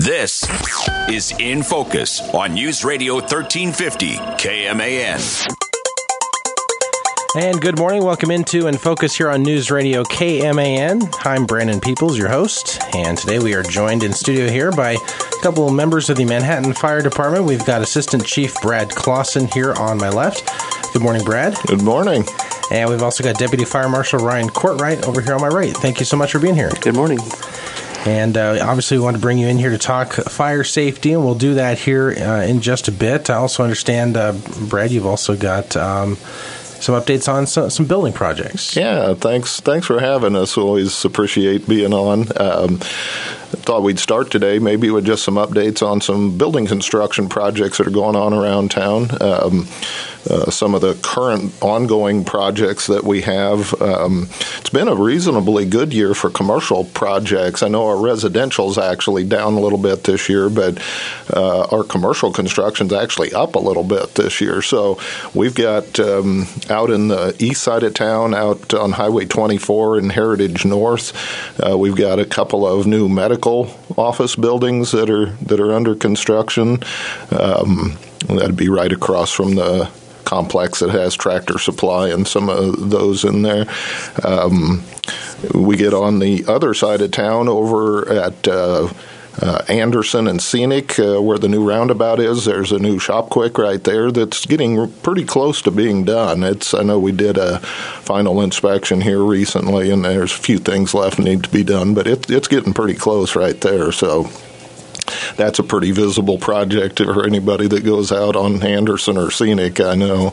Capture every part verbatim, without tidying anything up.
This is In Focus on News Radio thirteen fifty K M A N. And good morning. Welcome into In Focus here on News Radio K M A N. I'm Brandon Peoples, your host, and today we are joined in studio here by a couple of members of the Manhattan Fire Department. We've got Assistant Chief Brad Clausen here on my left. Good morning, Brad. Good morning. And we've also got Deputy Fire Marshal Ryan Courtright over here on my right. Thank you so much for being here. Good morning. And uh, obviously we want to bring you in here to talk fire safety, and we'll do that here uh, in just a bit. I also understand, uh, Brad, you've also got um, some updates on some, some building projects. Yeah, thanks Thanks for having us. Always appreciate being on. Um, thought we'd start today maybe with just some updates on some building construction projects that are going on around town. Um, uh, some of the current ongoing projects that we have. Um, it's been a reasonably good year for commercial projects. I know our residential's actually down a little bit this year, but uh, our commercial construction's actually up a little bit this year. So we've got um, out in the east side of town, out on Highway twenty-four in Heritage North, uh, we've got a couple of new medical office buildings that are that are under construction. Um, that'd be right across from the complex that has Tractor Supply and some of those in there. Um, we get on the other side of town over at uh, uh, Anderson and Scenic, uh, where the new roundabout is. There's a new Shop Quick right there that's getting pretty close to being done. It's I know we did a final inspection here recently, and there's a few things left need to be done, but it, it's getting pretty close right there. So that's a pretty visible project for anybody that goes out on Anderson or Scenic, I know.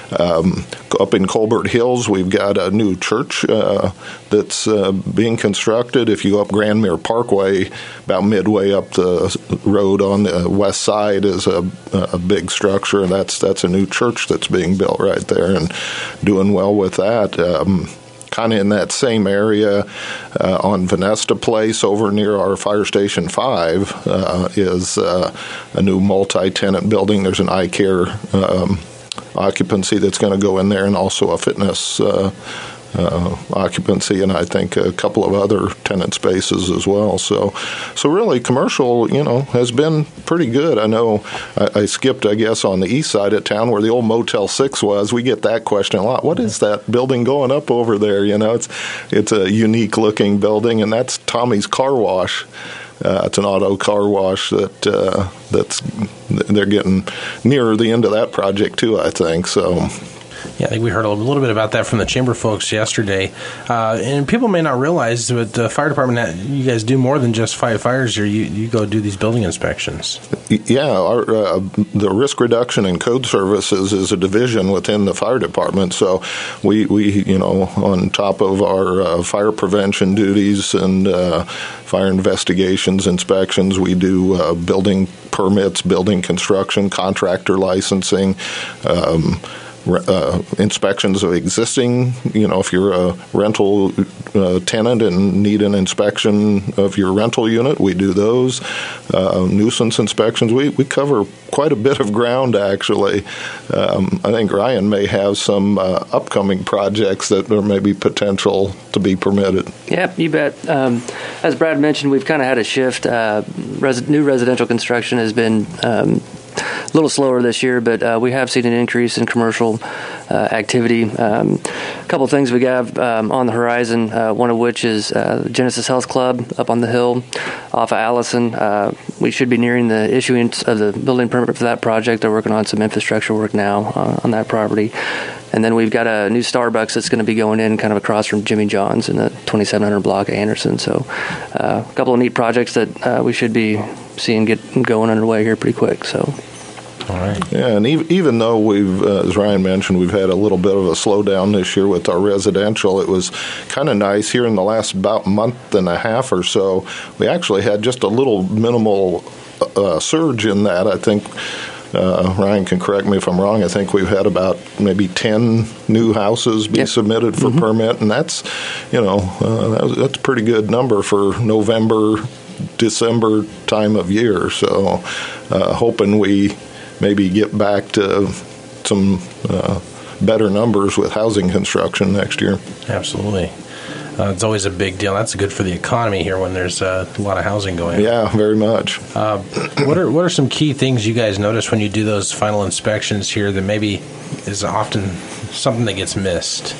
Um, up in Colbert Hills, we've got a new church uh, that's uh, being constructed. If you go up Grandmere Parkway, about midway up the road on the west side is a, a big structure, and that's that's a new church that's being built right there and doing well with that. Um, Kind of in that same area uh, on Venesta Place over near our Fire Station five uh, is uh, a new multi-tenant building. There's an eye care um, occupancy that's going to go in there, and also a fitness uh, uh, occupancy, and I think a couple of other tenant spaces as well. So, so really, commercial, you know, has been pretty good. I know I, I skipped, I guess, on the east side of town where the old Motel six was. We get that question a lot. What is that building going up over there? You know, it's it's a unique looking building, and that's Tommy's Car Wash. Uh, it's an auto car wash that uh, that's they're getting nearer the end of that project too, I think. So. Yeah, I think we heard a little bit about that from the chamber folks yesterday. Uh, and people may not realize, but the fire department, you guys do more than just fight fires here. You, you go do these building inspections. Yeah, our, uh, the risk reduction and code services is a division within the fire department. So we, we you know, on top of our uh, fire prevention duties and uh, fire investigations, inspections, we do uh, building permits, building construction, contractor licensing, um, Uh, inspections of existing, you know, if you're a rental uh, tenant and need an inspection of your rental unit, we do those. Uh, nuisance inspections, we, we cover quite a bit of ground, actually. Um, I think Ryan may have some uh, upcoming projects that are maybe potential to be permitted. Yep, you bet. Um, as Brad mentioned, we've kind of had a shift. Uh, res- new residential construction has been um, a little slower this year, but uh, we have seen an increase in commercial uh, activity. Um, a couple of things we have um, on the horizon, uh, one of which is uh, Genesis Health Club up on the hill off of Allison. Uh, we should be nearing the issuance of the building permit for that project. They're working on some infrastructure work now uh, on that property. And then we've got a new Starbucks that's going to be going in kind of across from Jimmy John's in the twenty-seven hundred block of Anderson. So uh, a couple of neat projects that uh, we should be seeing get going underway here pretty quick. So. All right. Yeah, and even though we've, uh, as Ryan mentioned, we've had a little bit of a slowdown this year with our residential, it was kind of nice here in the last about month and a half or so. We actually had just a little minimal uh, surge in that. I think uh, Ryan can correct me if I'm wrong. I think we've had about maybe ten new houses be yep. submitted for mm-hmm. permit, and that's, you know, uh, that's a pretty good number for November, December time of year. So, uh, hoping we maybe get back to some uh, better numbers with housing construction next year. Absolutely. Uh, it's always a big deal. That's good for the economy here when there's uh, a lot of housing going on. Yeah, very much. Uh, what are what are some key things you guys notice when you do those final inspections here that maybe is often something that gets missed?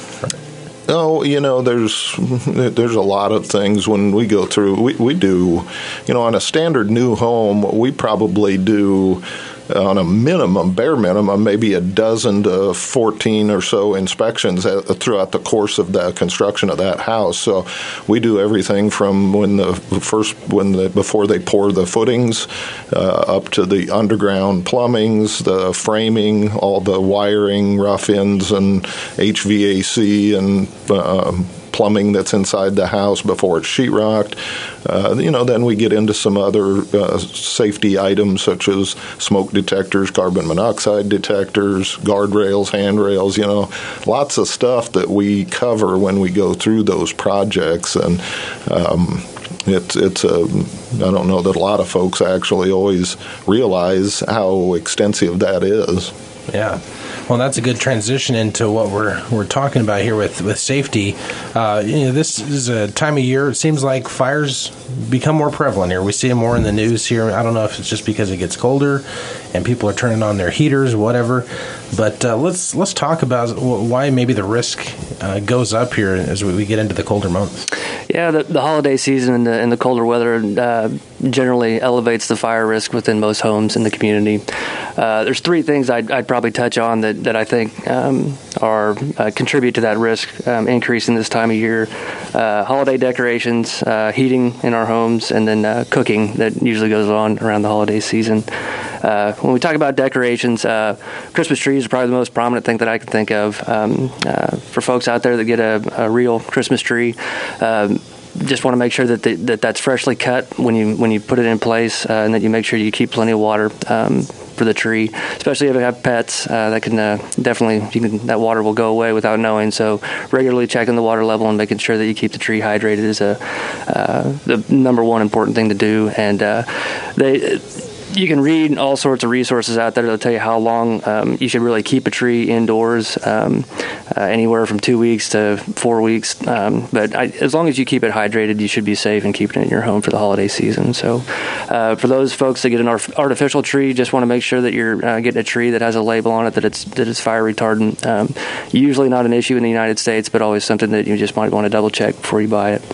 Oh, you know, there's there's a lot of things when we go through. We, we do, you know, on a standard new home, we probably do on a minimum, bare minimum, maybe a dozen to fourteen or so inspections throughout the course of the construction of that house. So we do everything from when the first, when the before they pour the footings, uh, up to the underground plumbings, the framing, all the wiring, rough ends, and H V A C and um, plumbing that's inside the house before it's sheetrocked. Uh, you know, then we get into some other uh, safety items such as smoke detectors, carbon monoxide detectors, guardrails, handrails, you know, lots of stuff that we cover when we go through those projects. And um, it's, it's a, I don't know that a lot of folks actually always realize how extensive that is. Yeah. Well, that's a good transition into what we're we're talking about here with, with safety. Uh, you know, this is a time of year, it seems like fires become more prevalent here. We see them more in the news here. I don't know if it's just because it gets colder and people are turning on their heaters, whatever. But uh, let's let's talk about why maybe the risk uh, goes up here as we get into the colder months. Yeah, the, the holiday season and the, and the colder weather uh, generally elevates the fire risk within most homes in the community. Uh, there's three things I'd, I'd probably touch on that, that I think um, are uh, contribute to that risk um, increasing this time of year. Uh, holiday decorations, uh, heating in our homes, and then uh, cooking that usually goes on around the holiday season. Uh, when we talk about decorations, uh, Christmas trees are probably the most prominent thing that I can think of. Um, uh, for folks out there that get a, a real Christmas tree, um, just want to make sure that, the, that that's freshly cut when you when you put it in place, uh, and that you make sure you keep plenty of water um, for the tree, especially if you have pets. Uh, that can uh, definitely you can, that water will go away without knowing. So regularly checking the water level and making sure that you keep the tree hydrated is a uh, the number one important thing to do. And uh, they. You can read all sorts of resources out there that'll tell you how long um, you should really keep a tree indoors, um, uh, anywhere from two weeks to four weeks. Um, but I, as long as you keep it hydrated, you should be safe in keeping it in your home for the holiday season. So uh, for those folks that get an artificial tree, just want to make sure that you're uh, getting a tree that has a label on it that it's that it's fire retardant. Um, usually not an issue in the United States, but always something that you just might want to double check before you buy it.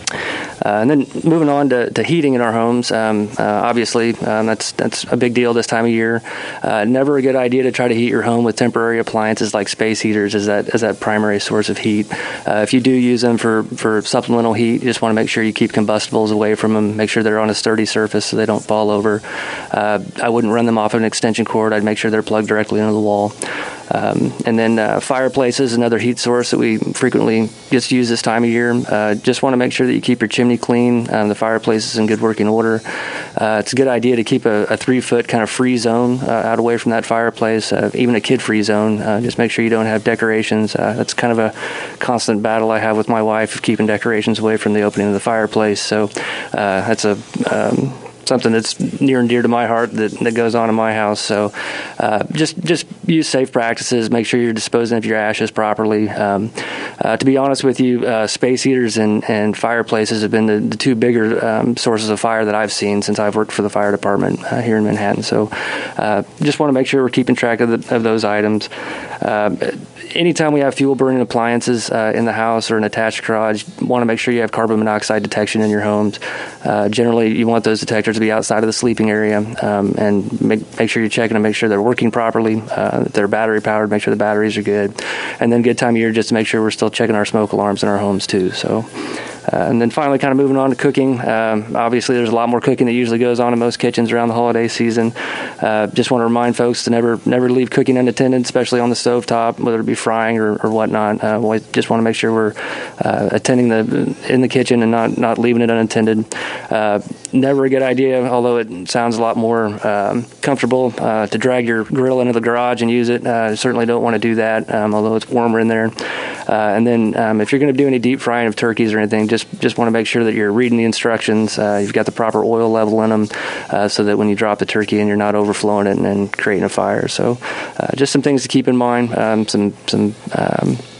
Uh, and then moving on to, to heating in our homes, um, uh, obviously um, that's that's a big deal this time of year. Uh, never a good idea to try to heat your home with temporary appliances like space heaters as that as that primary source of heat. Uh, if you do use them for, for supplemental heat, you just want to make sure you keep combustibles away from them. Make sure they're on a sturdy surface so they don't fall over. Uh, I wouldn't run them off of an extension cord. I'd make sure they're plugged directly into the wall. Um, and then uh, fireplaces, another heat source that we frequently just use this time of year. Uh, just want to make sure that you keep your chimney clean, um, the fireplace is in good working order. Uh, it's a good idea to keep a, a three-foot kind of free zone uh, out away from that fireplace, uh, even a kid-free zone. Uh, just make sure you don't have decorations. Uh, that's kind of a constant battle I have with my wife of keeping decorations away from the opening of the fireplace. So uh, that's a... Um, something that's near and dear to my heart that, that goes on in my house. So uh, just just use safe practices. Make sure you're disposing of your ashes properly. Um, uh, to be honest with you, uh, space heaters and, and fireplaces have been the, the two bigger um, sources of fire that I've seen since I've worked for the fire department uh, here in Manhattan. So uh, just want to make sure we're keeping track of, the, of those items. Uh, anytime we have fuel burning appliances uh, in the house or an attached garage, want to make sure you have carbon monoxide detection in your homes. Uh, generally, you want those detectors to be outside of the sleeping area, um, and make, make sure you're checking to make sure they're working properly, uh, that they're battery powered, make sure the batteries are good. And then good time of year just to make sure we're still checking our smoke alarms in our homes too. So. Uh, and then finally, kind of moving on to cooking. Um, obviously, there's a lot more cooking that usually goes on in most kitchens around the holiday season. Uh, just want to remind folks to never never leave cooking unattended, especially on the stovetop, whether it be frying or, or whatnot. Uh, we just want to make sure we're uh, attending the in the kitchen and not, not leaving it unattended. Uh, never a good idea, although it sounds a lot more um, comfortable uh, to drag your grill into the garage and use it. Uh, certainly don't want to do that, um, although it's warmer in there. Uh, and then um, if you're going to do any deep frying of turkeys or anything, just Just, just want to make sure that you're reading the instructions. Uh, you've got the proper oil level in them, uh, so that when you drop the turkey in, you're not overflowing it and, and creating a fire. So, uh, just some things to keep in mind. Um, some some. Um,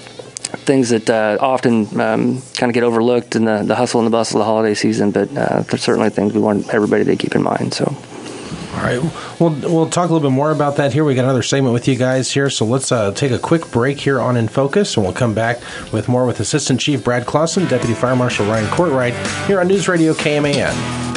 things that uh, often um, kind of get overlooked in the, the hustle and the bustle of the holiday season, but uh, there's certainly things we want everybody to keep in mind. So. All right, we'll, we'll talk a little bit more about that here. We got another segment with you guys here, so let's uh, take a quick break here on In Focus, and we'll come back with more with Assistant Chief Brad Clausen, Deputy Fire Marshal Ryan Courtright, here on News Radio K M A N.